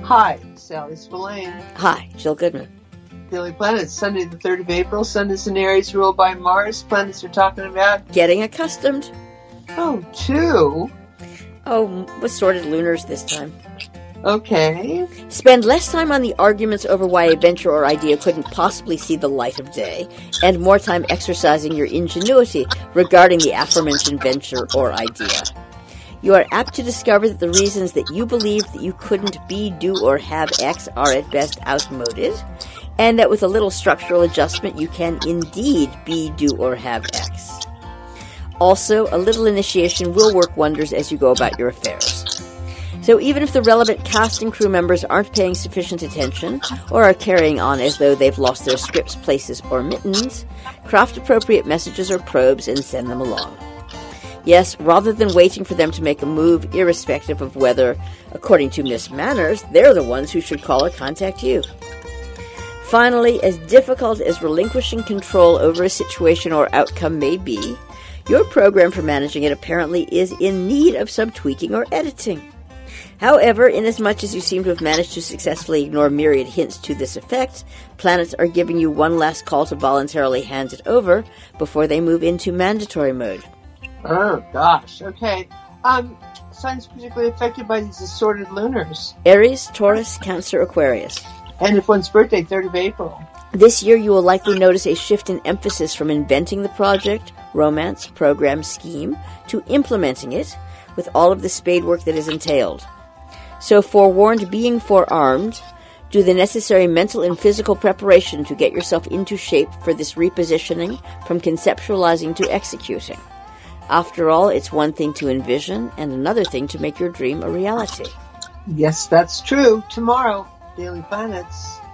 Hi, Sally Spillane. Hi, Jill Goodman. Daily Planets, Sunday the 3rd of April. Sun is in Aries, ruled by Mars. Planets are talking about... Getting accustomed. Oh, two? Oh, assorted lunars this time. Okay. Spend less time on the arguments over why a venture or idea couldn't possibly see the light of day, and more time exercising your ingenuity regarding the aforementioned venture or idea. You are apt to discover that the reasons that you believed that you couldn't be, do, or have X are at best outmoded, and that with a little structural adjustment you can indeed be, do, or have X. Also, a little initiation will work wonders as you go about your affairs. So even if the relevant cast and crew members aren't paying sufficient attention, or are carrying on as though they've lost their scripts, places, or mittens, craft appropriate messages or probes and send them along. Yes, rather than waiting for them to make a move, irrespective of whether, according to Miss Manners, they're the ones who should call or contact you. Finally, as difficult as relinquishing control over a situation or outcome may be, your program for managing it apparently is in need of some tweaking or editing. However, inasmuch as you seem to have managed to successfully ignore myriad hints to this effect, planets are giving you one last call to voluntarily hand it over before they move into mandatory mode. Oh, gosh. Okay. Signs particularly affected by these assorted lunars. Aries, Taurus, Cancer, Aquarius. And if one's birthday, 3rd of April. This year you will likely notice a shift in emphasis from inventing the project, romance, program, scheme, to implementing it, with all of the spade work that is entailed. So forewarned being forearmed, do the necessary mental and physical preparation to get yourself into shape for this repositioning from conceptualizing to executing. After all, it's one thing to envision and another thing to make your dream a reality. Yes, that's true. Tomorrow, Daily Planets.